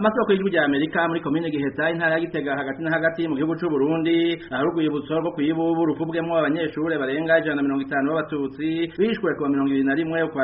Amasoko y'ijwi rya Amerika muri komine Giheta intara ya Gitega hagati na hagati mu gihugu c'u Burundi arugwibutso rwo kwibubu ruvubwemwo abanyeshure barenga 150 b'abatutsi bishwe ku 21 kwa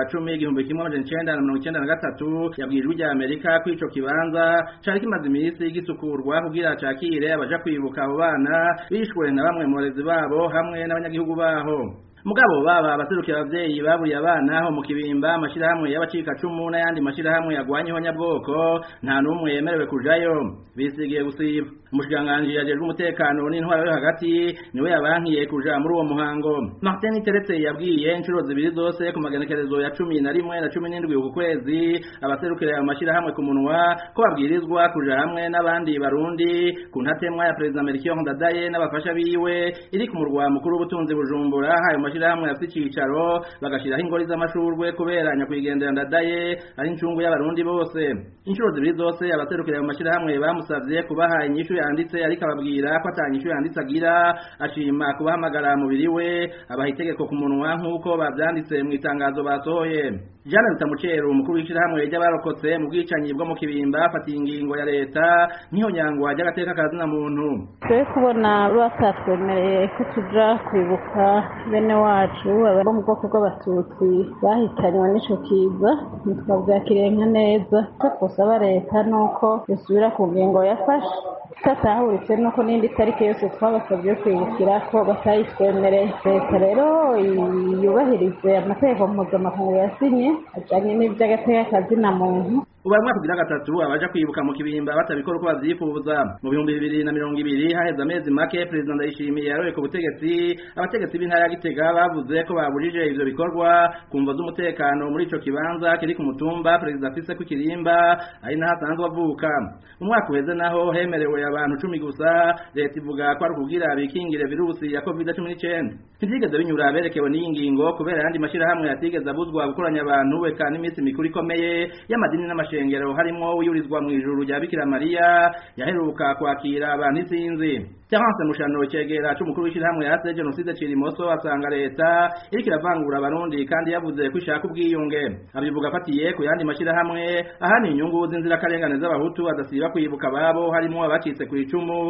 10/1993 yabwiye ijwi rya Amerika ko ico kibanza cari kimaze imisi gisukurwa kugira cakire abaja kwibuka abo bana bishwe na bamwe mu barezi babo hamwe n'abanyagihugu baho. Mugabo baba abaserukira abavyeyi baburiye abana ho mu Kibimba amashirahamwe y'abacika cumu n'ayandi mashirahamwe yagwanyeho nyabwoko nta numwe yemerewe kujayo bisigiye gusiba. Umushikiranganji yajejwe umutekano n'intwaro yo hagati niwe yabankiye kuja muri uwo muhango. Martin Teretse yabwiye inshuro zibiri zose ku magenekerezo ya 11 na 17 uku kwezi abaserukira ayo mashirahamwe ku munwa ko babwirizwa kuja hamwe n'abandi barundi ku ntatemwa ya President Melchior Ndadaye n'abafasha biwe iri ku murwa mukuru w'ubutunzi Bujumbura hayo mashirahamwe afite icicaro bagashiraho ingori z'amashurwe kubera nyakwigendera Ndadaye ari incungu y'abarundi bose. Inshuro zibiri zose abaserukira ayo mashirahamwe bamusavye kubaha inyishu yanditse ariko ababwira ko atanyishu yanditse agira ashima kubahamagara mubiri we abaha itegeko ku munwa nk'uko bavyanditse mu itangazo basohoye. Jana Rutamucero umukuru w'ishirahamwe ry'abarokotse mu bwicanyi bwo mu Kibimba afatiye ingingo ya leta niho nyangwa ry'agateka kazina muntu. Twe kubona batatwemereye ko tuja kwibuka bene wacu abo mu bwoko bw'abatutsi bahitanywe n'ico kiza ntitwavyakiriye nka neza ko twosaba leta nuko isubira ku ngingo yafashe tatahuritse nuko n'indi tariki yose twabasabye kwibukira ko batayitwemereye. Leta rero yubahirize amategeko mpuzamakungu yasinye ajanye n'ivy'agateka kazina muntu. Ubamwe kugira gatatu abaja kwibuka mu Kibimba batabikora uko bavyifuza. Mu 2020 haheze amezi make President Ndayishimiye yaroye ku butegetsi abategetsi b'intara ya Gitega bavuze ko babujije ivyo bikorwa kumva z'umutekano muri ico kibanza kiri ku mutumba President afise ku Kirimba ari naho asanzwe avuka. Umwaka uheze naho hemerewe abantu 10 gusa leta ivuga ko ari kugira bikingire virusi ya COVID-19. Ntivyigeze binyura berekewe n'iyi ngingo kubera yandi mashirahamwe yatigeze abuzwa gukoranya abantu weka n'imisi mikuru ikomeye y'amadini n'amashengero harimo uyurizwa mu ijuru rya Bikira Maria yaheruka kwakira abantu isinzi. Terence Mushano cegera c'umukuru w'ishirahamwe yase genocide Cirimoso asanga leta iriko iravangura abarundi kandi yavuze ko ishaka ubwiyunge. Abivuga afatiye ku yandi mashirahamwe ahani inyungu z'inzira karengane z'abahutu adasiba kwibuka babo harimo abacitse ku icumu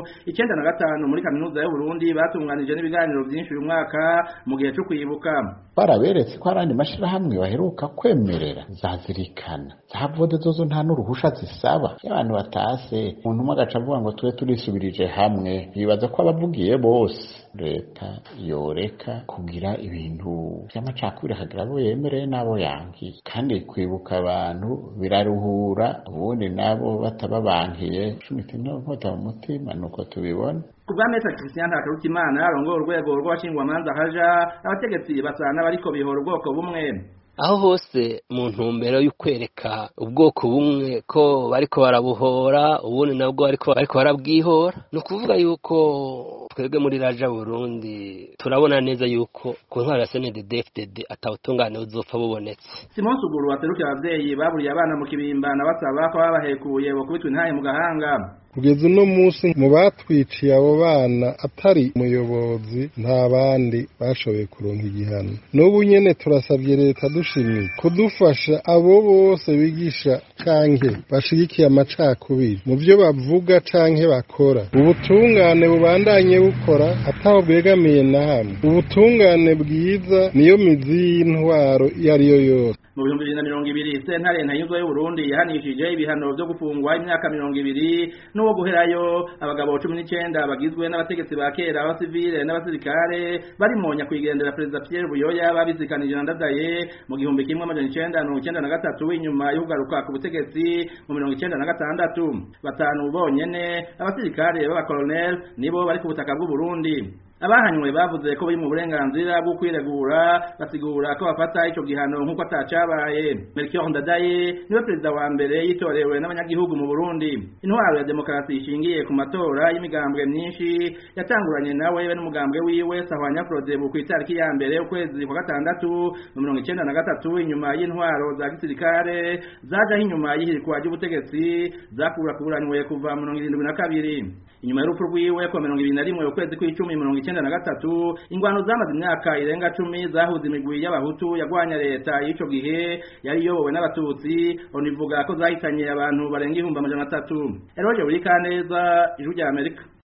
95 muri kaminuza y'u Burundi batunganije n'ibiganiro byinshi uyu mwaka mu gihe cyo kwibuka. Baraberetse ko arandi mashirahamwe baheruka kwemerera zazirikana zavode zozo nta n'uruhusha zisaba y'abantu batase umuntu umwe agaca avuga ngo twe turisubirije hamwe bibaza ko abavugiye bose leta yoreka kugira ibintu by'amacakubiri hagira abo yemereye n'abo yankiye kandi kwibuka abantu biraruhura ubundi nabo batababankiye cumitino nkota mu mutima nuko tubibona. Kubwa Mesa Christian Hakarutimana arongoye urwego rw'abashingwamanza haja abategetsi basana bariko bihora ubwoko bumwe. Aho hose mu ntumbero y'ukwereka ubwoko bumwe ko bariko barabuhora ubundi nabwo bariko barabwihora no kuvuga yuko twebwe muri Raja Burundi turabona neza yuko ku ntwara ya CNDD-FDD atawutungane uzopfa bubonetse. Simon Suguru aterukiye abavyeyi baburiye abana mu Kibimba na basaba ko babahekuye bo kubitwa intahe mu gahanga. Kugeza uno munsi mu batwiciye abo bana atari umuyobozi nta bandi bashoboye kuronka igihano. N'ubu nyene turasabye leta dushimye kudufasha abo bose bigisha canke bashigikiye amacakubiri mu byo bavuga canke bakora. Ubutungane bubandanye bukora ataho bwegamiye na hamwe. Ubutungane bwiza niyo mizi y'intwaro yariyo yose. Mu 2020 sentare ntayizwa y'u Burundi yahanishije ibihano byo gufungwa imyaka 20 n'uwo guherayo abagabo 19 bagizwe n'abategetsi ba kera abasivile n'abasirikare bari mu nyakwigendera President Pierre Buyoya babizikanije na Ndadaye mu 1993 inyuma y'ugaruka ku butegetsi mu 1996 batanu bonyene abasirikare b'aba colonel nibo bari ku butaka bw'u Burundi. Abahanywe bavuze ko bari mu burenganzira bwo kwiregura basigura ko bafata ico gihano nkuko atacabaye. Melchior Ndadaye niwe president wa mbere yitorewe n'abanyagihugu mu Burundi. Intwaro ya demokrasi ishingiye ku matora y'imigambwe myinshi yatanguranye nawe n'umugambwe wiwe Sahwanya Frodebu ku itariki ya mbere ukwezi kwa gatandatu mu 1993 inyuma y'intwaro za gisirikare zaje inyuma y'ihirikwa ry'ubutegetsi zakurakuranywe kuva mu 1972. Inyuma y'urupfu rwiwe kwa 2021 ukwezi kw'icumi 1993 ingwano zamaze imyaka irenga 10 zahuza imigwi y'abahutu yagwanya leta y'ico gihe yari yobowe n'abatutsi onivuga ko zahitanye abantu barenga 300. Eroje buri kaneza ijuru rya Amerika.